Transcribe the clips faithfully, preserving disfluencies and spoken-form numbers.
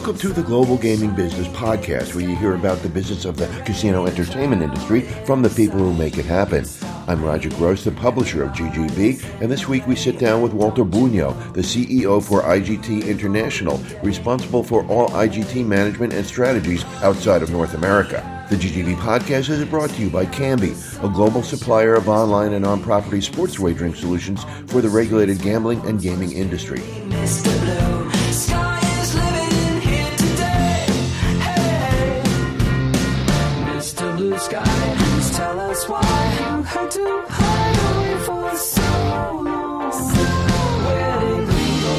Welcome to the Global Gaming Business Podcast, where you hear about the business of the casino entertainment industry from the people who make it happen. I'm Roger Gross, the publisher of G G B, and this week we sit down with Walter Bugno, the C E O for I G T International, responsible for all I G T management and strategies outside of North America. The G G B podcast is brought to you by Kambi, a global supplier of online and on-property sports wagering solutions for the regulated gambling and gaming industry. Mister Blue Sky is living in here today. Hey, Mister Blue Sky, please tell us why you had to hide away for so long. Where did we go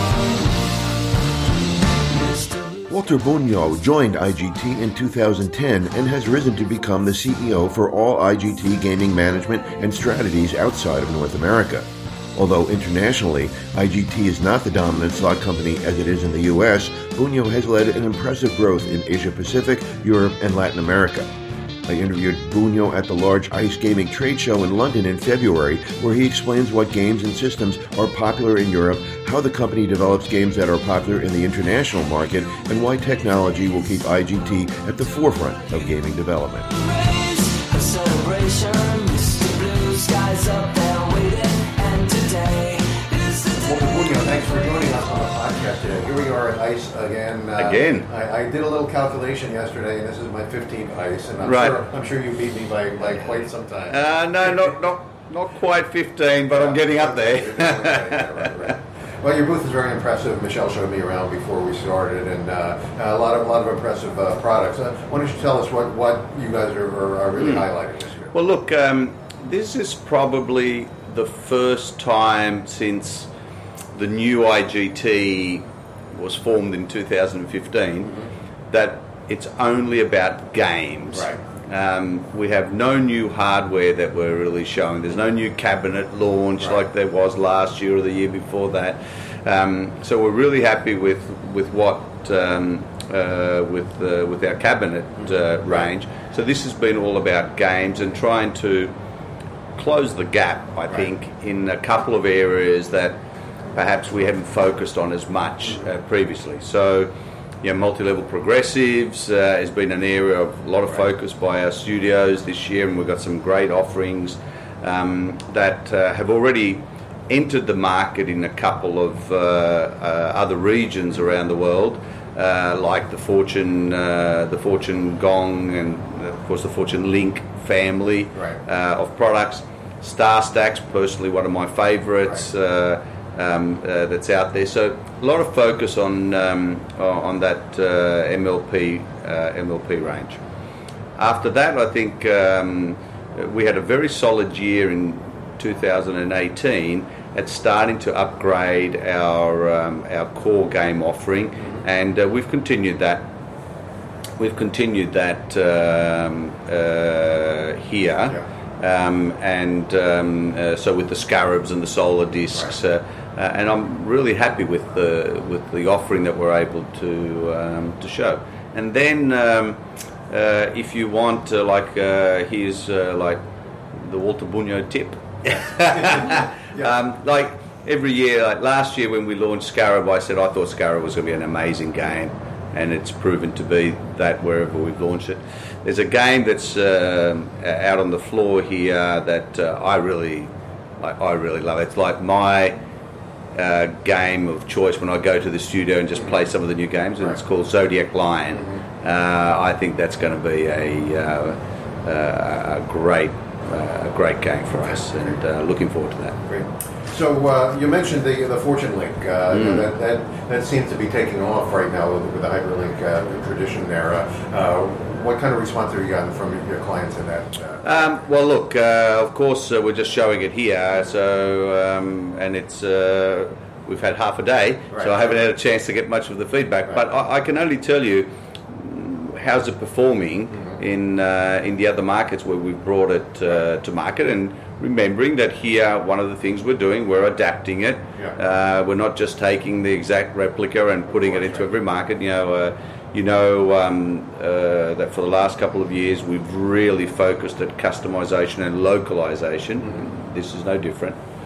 wrong? Mister Blue Walter Bugno joined I G T in two thousand ten and has risen to become the C E O for all I G T gaming management and strategies outside of North America. Although internationally, I G T is not the dominant slot company as it is in the U S, Bugno has led an impressive growth in Asia Pacific, Europe, and Latin America. I interviewed Bugno at the large ICE Gaming trade show in London in February, where he explains what games and systems are popular in Europe, how the company develops games that are popular in the international market, and why technology will keep I G T at the forefront of gaming development. raise a celebration. Mister Blue Sky's up there waiting, and today is the Walter day. Bugno, thanks for joining us on the podcast today. Here we are at ICE again. Uh, Again? I, I did a little calculation yesterday, and this is my fifteenth ICE, and I'm Right. sure I'm sure you beat me by, by quite some time. Uh, no, not not not quite fifteen, but I'm getting up there. Yeah, right, right. Well, your booth is very impressive. Michelle showed me around before we started, and uh, a lot of a lot of impressive uh, products. Uh, why don't you tell us what, what you guys are, are, are really highlighting this year? Well, look, um, this is probably the first time since the new I G T was formed in two thousand fifteen Mm-hmm. that it's only about games. Right. Um, we have no new hardware that we're really showing. There's no new cabinet launch Right. like there was last year or the year before that. Um, so we're really happy with with what um, uh, with uh, with our cabinet uh, range. So this has been all about games and trying to close the gap, I Right. think, in a couple of areas that perhaps we haven't focused on as much uh, previously. So, you know, multi-level progressives uh, has been an area of a lot of Right. focus by our studios this year, and we've got some great offerings um, that uh, have already entered the market in a couple of uh, uh, other regions around the world, uh, like the Fortune, uh, the Fortune Gong, and of course the Fortune Link family Right. uh, of products. Star Stacks, personally one of my favourites. Right. Uh, Um, uh, that's out there. So a lot of focus on um, on that uh, M L P uh, M L P range. After that, I think um, we had a very solid year in two thousand eighteen at starting to upgrade our um, our core game offering, and uh, we've continued that. We've continued that um, uh, here. Yeah. Um, and um, uh, so with the Scarabs and the solar discs, Right. uh, uh, and I'm really happy with the with the offering that we're able to um, to show. And then um, uh, if you want, uh, like uh, here's uh, like the Walter Bugno tip. Yeah. um, like every year, like last year when we launched Scarab, I said I thought Scarab was going to be an amazing game, and it's proven to be that wherever we've launched it. There's a game that's um out on the floor here that uh, I really, like, I really love. It's like my uh, game of choice when I go to the studio and just play some of the new games, and it's called Zodiac Lion. Uh, I think that's going to be a, uh, uh, a great, uh, a great game for us, and uh, looking forward to that. Great. So uh, you mentioned the the Fortune Link. Uh, Mm. that, that that seems to be taking off right now with, with the Hyperlink uh, tradition there. Uh, uh, what kind of response have you gotten from your clients in that? Uh, Um, well, look, uh, of course, uh, we're just showing it here, so um, and it's uh, we've had half a day, Right. so I haven't had a chance to get much of the feedback. Right. But I, I can only tell you how's it performing Mm-hmm. in uh, in the other markets where we've brought it uh, to market, and remembering that here, one of the things we're doing, we're adapting it. Yeah. Uh, we're not just taking the exact replica and putting it into Right. every market. You know, uh, you know um, uh, that for the last couple of years we've really focused at customization and localization. Mm-hmm. This is no different.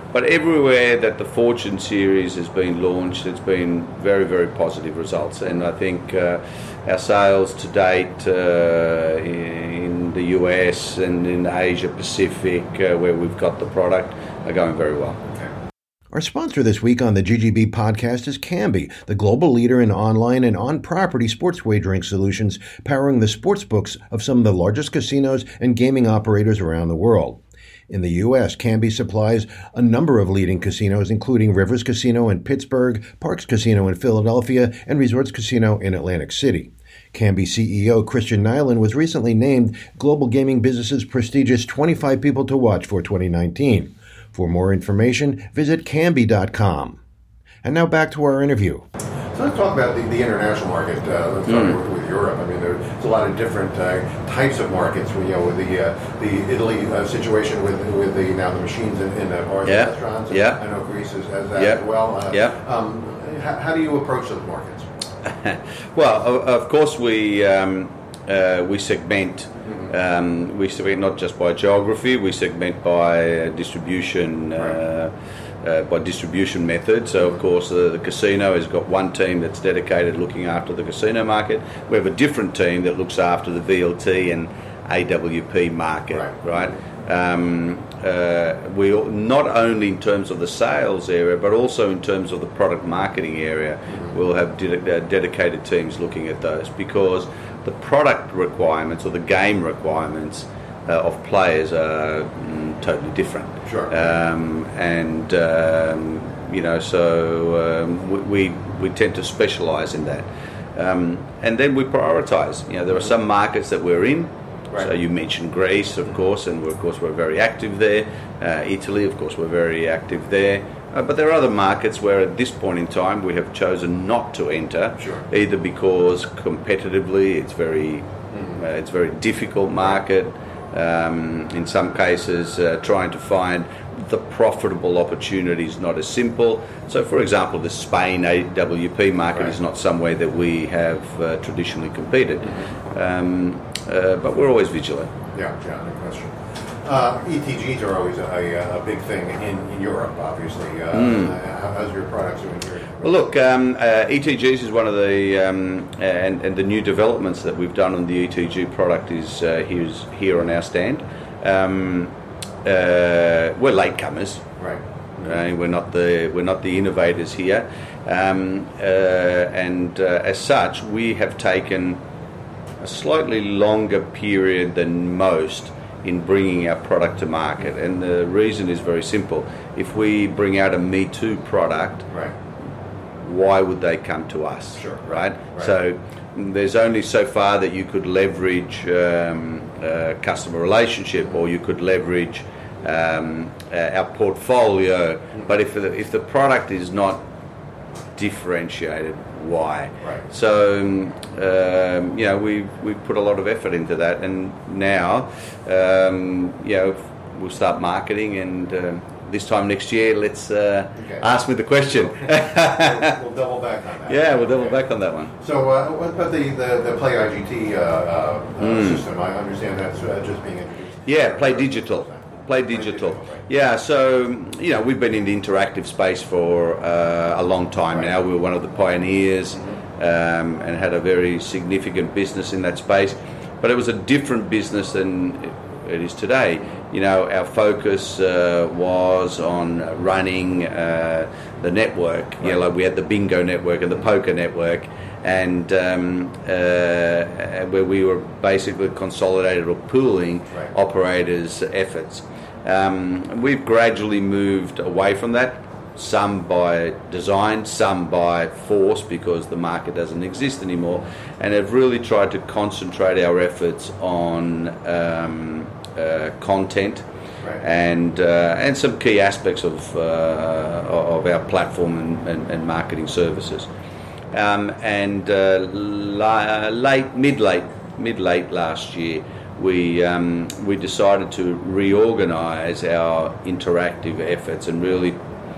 but everywhere that the Fortune series has been launched, it's been very, very positive results. And I think uh, our sales to date uh, in the U S and in Asia Pacific, uh, where we've got the product, are going very well. Our sponsor this week on the G G B podcast is Kambi, the global leader in online and on-property sports wagering solutions, powering the sports books of some of the largest casinos and gaming operators around the world. In the U S, Kambi supplies a number of leading casinos, including Rivers Casino in Pittsburgh, Parks Casino in Philadelphia, and Resorts Casino in Atlantic City. Kambi C E O Christian Nyland was recently named Global Gaming Business's prestigious twenty-five People to Watch for twenty nineteen. For more information, visit Kambi dot com. And now back to our interview. So let's talk about the, the international market. Uh, let's start mm. with, with Europe. I mean, there's a lot of different uh, types of markets. You know, with the uh, the Italy uh, situation with with the now the machines in, in the bars yeah. and restaurants. Yeah. I know Greece has, has that yeah. as well. Uh, yeah. Um, how, how do you approach those markets? Well, of, of course we um, uh, we segment. Um, we segment not just by geography, we segment by uh, distribution, uh, uh, by distribution method. So, of course, uh, the casino has got one team that's dedicated looking after the casino market. We have a different team that looks after the V L T and A W P market, right? right? Um, uh, we not only in terms of the sales area, but also in terms of the product marketing area, we'll have de- uh, dedicated teams looking at those, because the product requirements or the game requirements uh, of players are mm, totally different. Sure. Um, and um, you know, so um, we, we we tend to specialise in that, um, and then we prioritise. You know, there are some markets that we're in. Right. So you mentioned Greece, of course, and we're, of course we're very active there. Uh, Italy, of course, we're very active there. Uh, but there are other markets where at this point in time we have chosen not to enter, sure. either because competitively it's very mm-hmm. uh, it's a very difficult market. Um, in some cases, uh, trying to find the profitable opportunity is not as simple. So, for example, the Spain A W P market right. is not somewhere that we have uh, traditionally competed. Mm-hmm. Um, uh, but we're always vigilant. Yeah, yeah, no question. Uh, E T Gs are always a, a big thing in, in Europe, obviously. Uh, mm. how, how's your products doing here? Well, look, um, uh, E T Gs is one of the um, and and the new developments that we've done on the E T G product is uh, here's here on our stand. Um, uh, we're latecomers, right? Uh, we're not the we're not the innovators here, um, uh, and uh, as such, we have taken a slightly longer period than most in bringing our product to market, and the reason is very simple. If we bring out a Me Too product, right. why would they come to us? Sure. Right? Right. So there's only so far that you could leverage um, uh, customer relationship, or you could leverage um, uh, our portfolio. Mm-hmm. But if the, if the product is not differentiated, why? Right. So um, you know, we we put a lot of effort into that, and now um, you know, we'll start marketing, and um, this time next year, let's uh, okay. ask me the question. we'll, we'll double back on that. Yeah, we'll double okay. back on that one. So, uh, what about the the, the Play I G T uh, uh, mm. system? I understand that's uh, just being introduced. Yeah, Play Digital. Play Digital. Yeah, so, you know, we've been in the interactive space for uh, a long time now. We were one of the pioneers um, and had a very significant business in that space. But it was a different business than it is today. You know, our focus uh, was on running uh, the network. You know, like we had the bingo network and the poker network, and um, uh, where we were basically consolidated or pooling right. operators' efforts. Um, we've gradually moved away from that, some by design, some by force, because the market doesn't exist anymore, and have really tried to concentrate our efforts on um, uh, content right. and uh, and some key aspects of uh, of our platform and, and, and marketing services. Um, and uh, la- late, mid-late, mid-late last year, we um, we decided to reorganise our interactive efforts and really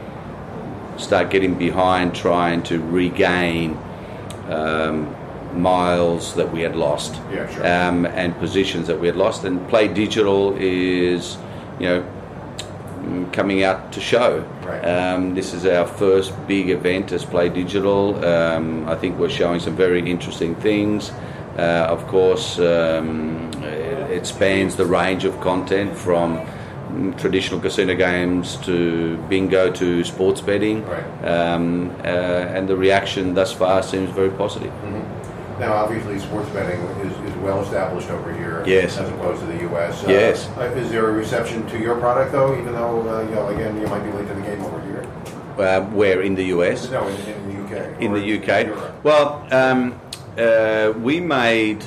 start getting behind trying to regain um, miles that we had lost, yeah, sure. um, and positions that we had lost. And Play Digital is, you know, coming out to show. Right. Um, this is our first big event as Play Digital. Um, I think we're showing some very interesting things. Uh, of course, um, it, it spans the range of content from traditional casino games to bingo to sports betting. Right. Um, uh, and the reaction thus far seems very positive. Mm-hmm. Now, obviously, sports betting is, is well established over here, Yes. as opposed to the U S. Yes. Uh, is there a reception to your product, though, even though, uh, you know, again, you might be late to the game over here? Uh, where in the U S? No, in, in the U K. In or the U K. Europe. Well, um, uh, we made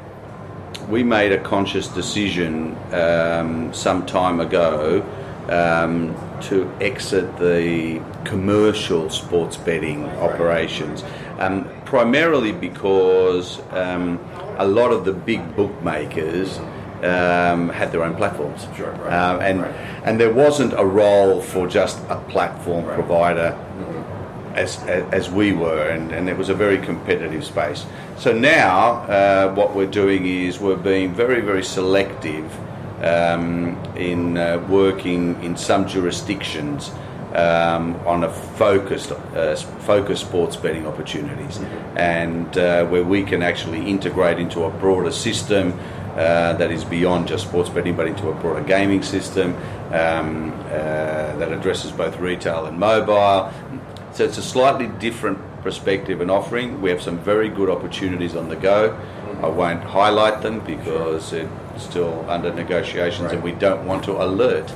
we made a conscious decision um, some time ago um, to exit the commercial sports betting operations, um, primarily because um, a lot of the big bookmakers um, had their own platforms, Sure, right, um, and right. and there wasn't a role for just a platform Right. provider. As, as we were, and, and it was a very competitive space. So now uh, what we're doing is we're being very, very selective um, in uh, working in some jurisdictions um, on a focused, uh, focused sports betting opportunities, and uh, where we can actually integrate into a broader system uh, that is beyond just sports betting, but into a broader gaming system um, uh, that addresses both retail and mobile. So it's a slightly different perspective and offering. We have some very good opportunities on the go. I won't highlight them because it's still under negotiations, Right. and we don't want to alert.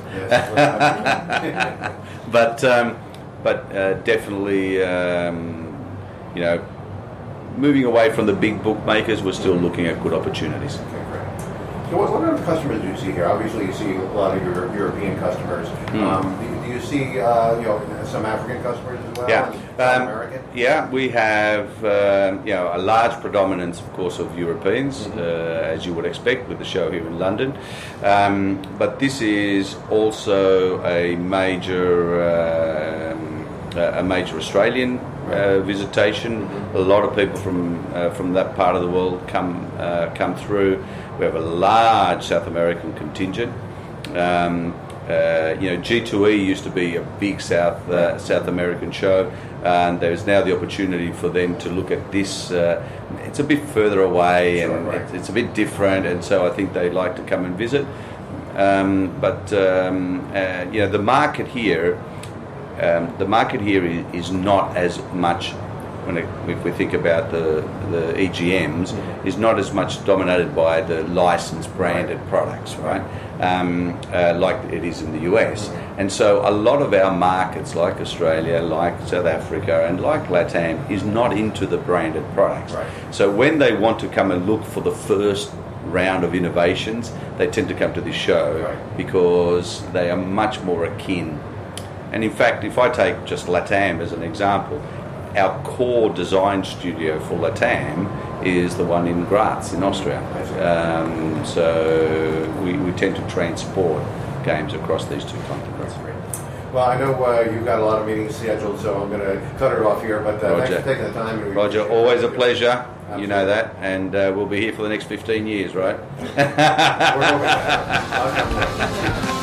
Yes. But um, but uh, definitely, um, you know, moving away from the big bookmakers, we're still looking at good opportunities. Okay, great. So what, what kind of customers do you see here? Obviously, you see a lot of your European customers. Um, do, do you see, uh, you know, some African customers as well? Yeah, and South um, American? yeah, we have um, you know a large predominance, of course, of Europeans, Mm-hmm. uh, as you would expect with the show here in London. Um, but this is also a major um, a major Australian uh, visitation. Mm-hmm. A lot of people from uh, from that part of the world come uh, come through. We have a large South American contingent. Um, Uh, you know, G two E used to be a big South uh, South American show, and there's now the opportunity for them to look at this. Uh, it's a bit further away, Sure, and right. it's, it's a bit different, and so I think they'd like to come and visit. Um, but um, uh, you know, the market here, um, the market here is, is not as much. When it, if we think about the the E G Ms, is not as much dominated by the licensed branded products, right? Um, uh, like it is in the U S. And so a lot of our markets, like Australia, like South Africa, and like LATAM, is not into the branded products. Right. So when they want to come and look for the first round of innovations, they tend to come to this show Right. because they are much more akin. And in fact, if I take just LATAM as an example, our core design studio for LATAM is the one in Graz in Austria. Um, so we, we tend to transport games across these two continents. Well, I know uh, you've got a lot of meetings scheduled, so I'm going to cut it off here. But uh, thanks Roger. for taking the time. and we Roger, appreciate always it. a pleasure. You know Absolutely. that. And uh, we'll be here for the next fifteen years, right? We're hoping that. I'll come later.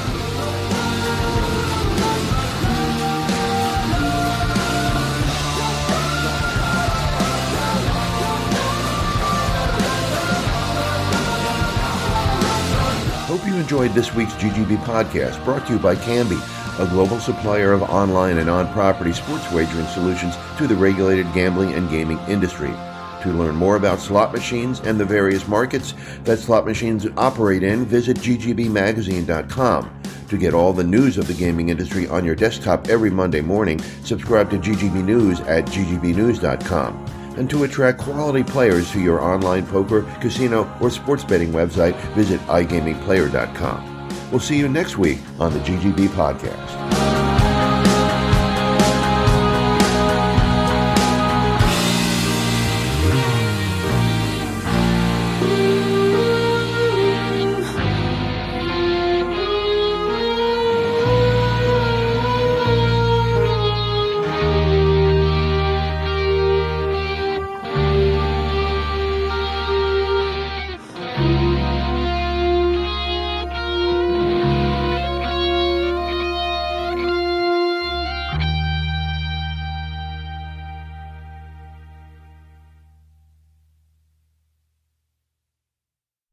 Hope you enjoyed this week's G G B podcast, brought to you by Kambi, a global supplier of online and on-property sports wagering solutions to the regulated gambling and gaming industry. To learn more about slot machines and the various markets that slot machines operate in, visit g g b magazine dot com. To get all the news of the gaming industry on your desktop every Monday morning, subscribe to G G B News at g g b news dot com. And to attract quality players to your online poker, casino, or sports betting website, visit i gaming player dot com. We'll see you next week on the G G B Podcast.